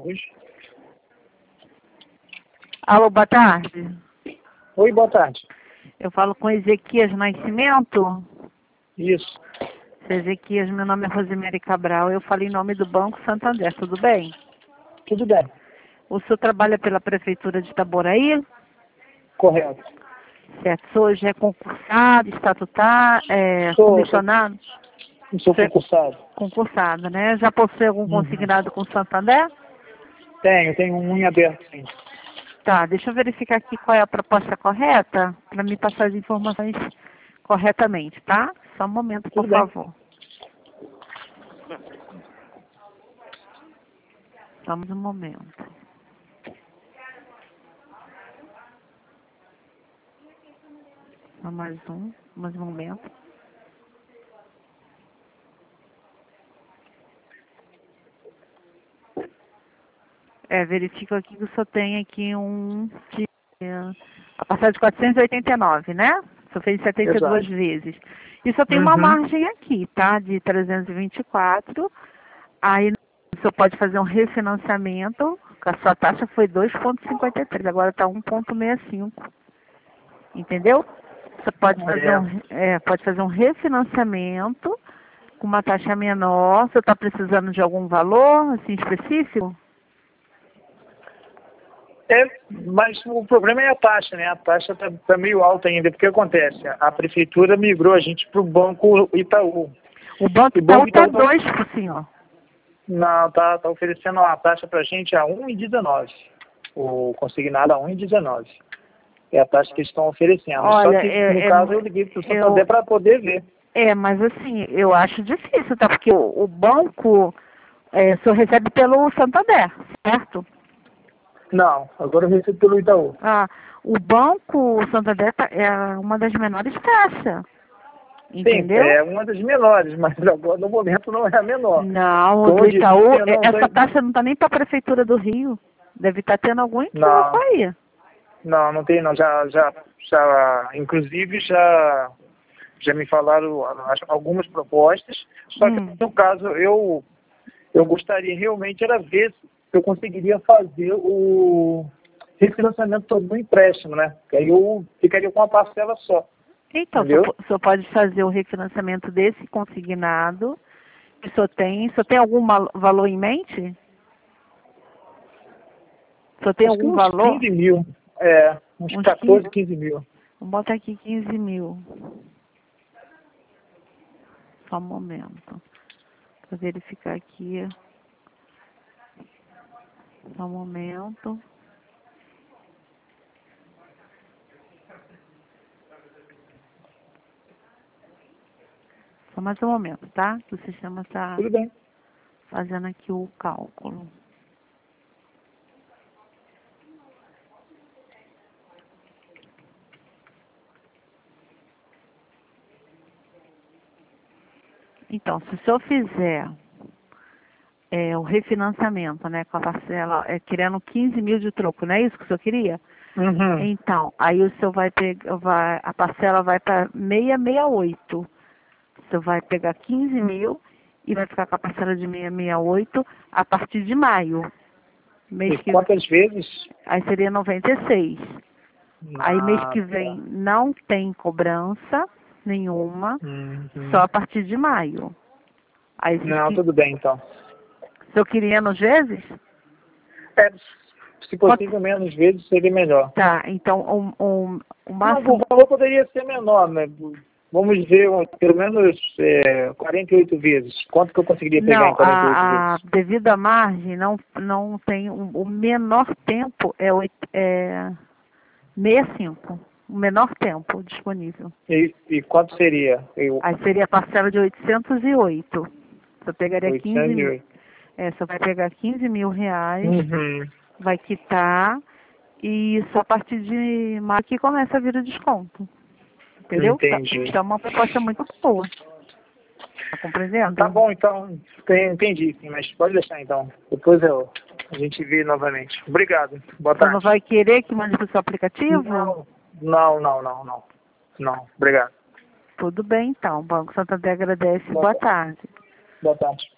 hoje. Alô, boa tarde. Oi, boa tarde. Eu falo com Ezequias Nascimento. Isso. Seu Ezequias, meu nome é Rosemary Cabral. Eu falo em nome do Banco Santander, tudo bem? Tudo bem. O senhor trabalha pela Prefeitura de Itaboraí? Correto. Certo. O senhor hoje é concursado, estatutário, comissionado? Sou concursado. Concursado, né? Já possui algum consignado com o Santander? Tenho um em aberto, sim. Tá, deixa eu verificar aqui qual é a proposta correta, para me passar as informações corretamente, tá? Só um momento, por Tudo bem. favor. Só mais um momento. Só mais um momento. Verifico aqui que o senhor tem aqui a passagem de 489, né? O senhor fez 72 Exato. vezes. E só tem uma margem aqui, tá? De 324. Aí o senhor pode fazer um refinanciamento, a sua taxa foi 2,53, agora está 1,65. Entendeu? Você pode fazer um refinanciamento com uma taxa menor. Você está precisando de algum valor assim, específico? Mas o problema é a taxa, né? A taxa tá meio alta ainda, porque acontece? A prefeitura migrou a gente para o Banco Itaú. O Banco Itaú está 2 para o senhor. Não, tá oferecendo uma taxa para a gente a 1,19. O consignado a 1,19. É a taxa que eles estão oferecendo. Olha, só que, no caso, eu liguei para o Santander para poder ver. Mas assim, eu acho difícil, tá? Porque o banco o senhor recebe pelo Santander, certo? Não, agora eu recebo pelo Itaú. O Banco Santander é uma das menores taxas, entendeu? Sim, é uma das menores, mas agora no momento não é a menor. Não, o do Itaú, essa taxa não está nem para a Prefeitura do Rio. Deve estar tendo algum equívoco aí. Não tem não. Inclusive já me falaram algumas propostas, só que no caso eu gostaria realmente era ver se eu conseguiria fazer o refinanciamento todo do empréstimo, né? Que aí eu ficaria com uma parcela só. Então, o senhor pode fazer o refinanciamento desse consignado. O senhor tem algum valor em mente? O senhor tem algum valor? 15 mil. Uns 14, 15 mil. Vamos botar aqui 15 mil. Só um momento. Para verificar aqui. Só um momento. Só mais um momento, tá? Que o sistema está fazendo aqui o cálculo. Então, se o senhor fizer o refinanciamento, né, com a parcela, querendo 15 mil de troco, não é isso que o senhor queria? Então, aí o senhor a parcela vai para 668. O senhor vai pegar 15 mil e vai ficar com a parcela de 668 a partir de maio. Quantas vezes? Aí seria 96. Aí mês que vem não tem cobrança nenhuma, só a partir de maio. Aí, tudo bem então. O senhor queria nos vezes? Se possível menos vezes seria melhor. Tá, então o máximo... Mas o valor poderia ser menor, né? Vamos ver pelo menos 48 vezes. Quanto que eu conseguiria pegar em 48 vezes? Devido à margem, não tem... O menor tempo é 65. O menor tempo disponível. E quanto seria? Aí seria a parcela de 808. Você pegaria 808. 15 mil. Você vai pegar 15 mil reais, vai quitar, e só a partir de maio que começa a vir o desconto. Entendeu? Entendi. Então é uma proposta muito boa. Tá compreendendo? Tá bom, então. Entendi, sim, mas pode deixar então. Depois a gente vê novamente. Obrigado. Boa tarde. Você não vai querer que mande para o seu aplicativo? Não. Obrigado. Tudo bem, então. O Banco Santander agradece. Boa tarde. Boa tarde.